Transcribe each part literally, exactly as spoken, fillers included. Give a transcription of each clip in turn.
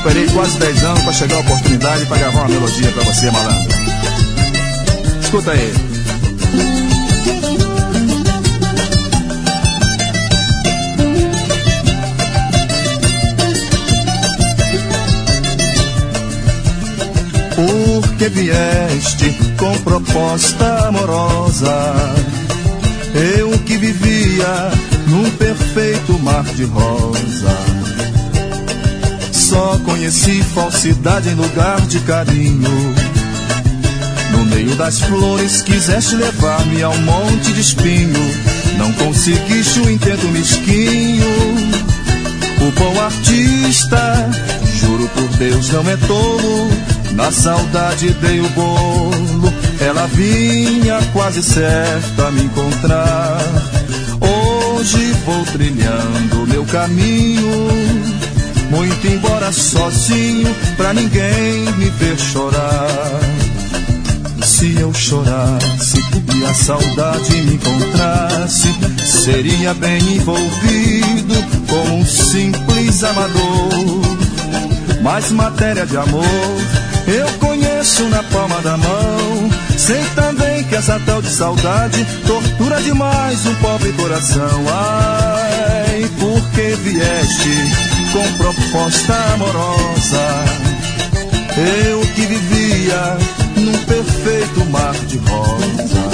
Esperei quase dez anos pra chegar a oportunidade pra gravar uma melodia pra você, malandro. Escuta aí. Porque vieste com proposta amorosa, eu que vivia num perfeito mar de rosa. Só conheci falsidade em lugar de carinho. No meio das flores quiseste levar-me ao monte de espinho. Não conseguiste o intento mesquinho. O bom artista, juro por Deus, não é tolo. Na saudade dei o bolo. Ela vinha quase certa a me encontrar. Hoje vou trilhando meu caminho, muito embora sozinho, pra ninguém me ver chorar. Se eu chorasse e a saudade me encontrasse, seria bem envolvido como um simples amador. Mas matéria de amor eu conheço na palma da mão. Sei também que essa tal de saudade tortura demais um pobre coração. Ai, porque vieste com proposta amorosa, eu que vivia num perfeito mar de rosa.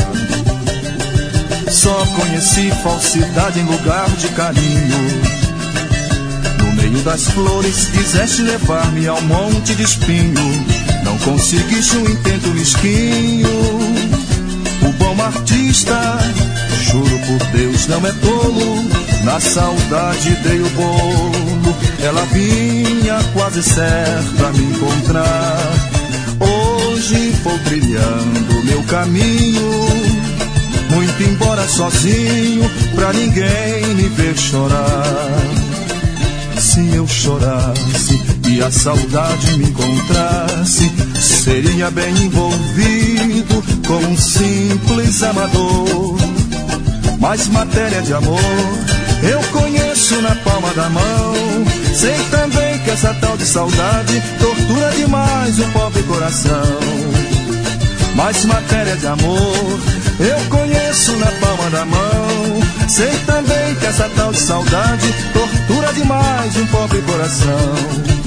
Só conheci falsidade em lugar de carinho. No meio das flores quiseste levar-me ao monte de espinho. Não conseguiste um intento mesquinho. O bom artista, juro por Deus, não é tolo. Na saudade dei o bolo. Ela vinha quase certa a me encontrar. Hoje vou trilhando meu caminho, muito embora sozinho, pra ninguém me ver chorar. Se eu chorasse e a saudade me encontrasse, seria bem envolvido como um simples amador. Mas matéria de amor eu conheço na palma da mão. Sei também que essa tal de saudade tortura demais um pobre coração. Mas matéria de amor eu conheço na palma da mão. Sei também que essa tal de saudade tortura demais um pobre coração.